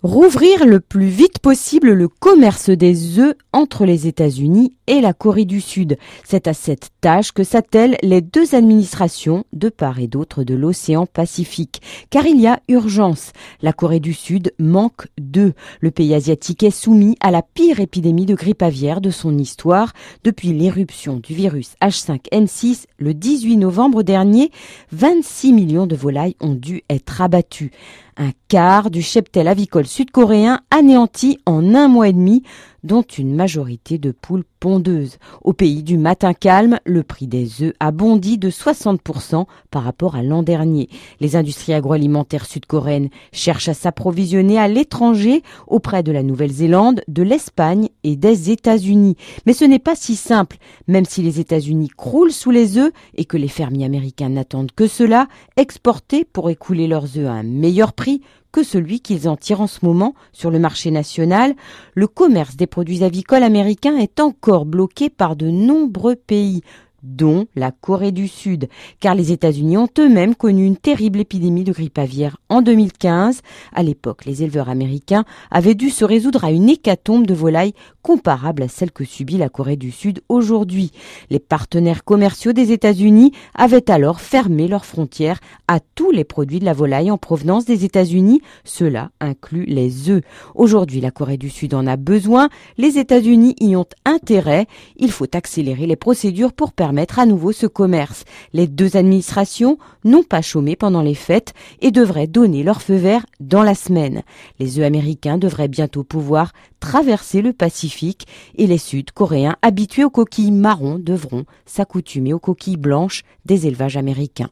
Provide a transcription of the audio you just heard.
Rouvrir le plus vite possible le commerce des œufs entre les États-Unis et la Corée du Sud. C'est à cette tâche que s'attellent les deux administrations de part et d'autre de l'océan Pacifique. Car il y a urgence. La Corée du Sud manque d'œufs. Le pays asiatique est soumis à la pire épidémie de grippe aviaire de son histoire. Depuis l'éruption du virus H5N6 le 18 novembre dernier, 26 millions de volailles ont dû être abattues. Un quart du cheptel avicole sud-coréen anéanti en un mois et demi, dont une majorité de poules pondeuses. Au pays du matin calme, le prix des œufs a bondi de 60% par rapport à l'an dernier. Les industries agroalimentaires sud-coréennes cherchent à s'approvisionner à l'étranger auprès de la Nouvelle-Zélande, de l'Espagne et des États-Unis. Mais ce n'est pas si simple. Même si les États-Unis croulent sous les œufs et que les fermiers américains n'attendent que cela, exporter pour écouler leurs œufs à un meilleur prix que celui qu'ils en tirent en ce moment sur le marché national, le commerce des produits avicoles américains est encore bloqué par de nombreux pays, dont la Corée du Sud, car les États-Unis ont eux-mêmes connu une terrible épidémie de grippe aviaire en 2015. À l'époque, les éleveurs américains avaient dû se résoudre à une hécatombe de volailles comparable à celle que subit la Corée du Sud aujourd'hui. Les partenaires commerciaux des États-Unis avaient alors fermé leurs frontières à tous les produits de la volaille en provenance des États-Unis. Cela inclut les œufs. Aujourd'hui, la Corée du Sud en a besoin. Les États-Unis y ont intérêt. Il faut accélérer les procédures pour permettre à nouveau ce commerce. Les deux administrations n'ont pas chômé pendant les fêtes et devraient donner leur feu vert dans la semaine. Les œufs américains devraient bientôt pouvoir traverser le Pacifique et les Sud-Coréens habitués aux coquilles marron devront s'accoutumer aux coquilles blanches des élevages américains.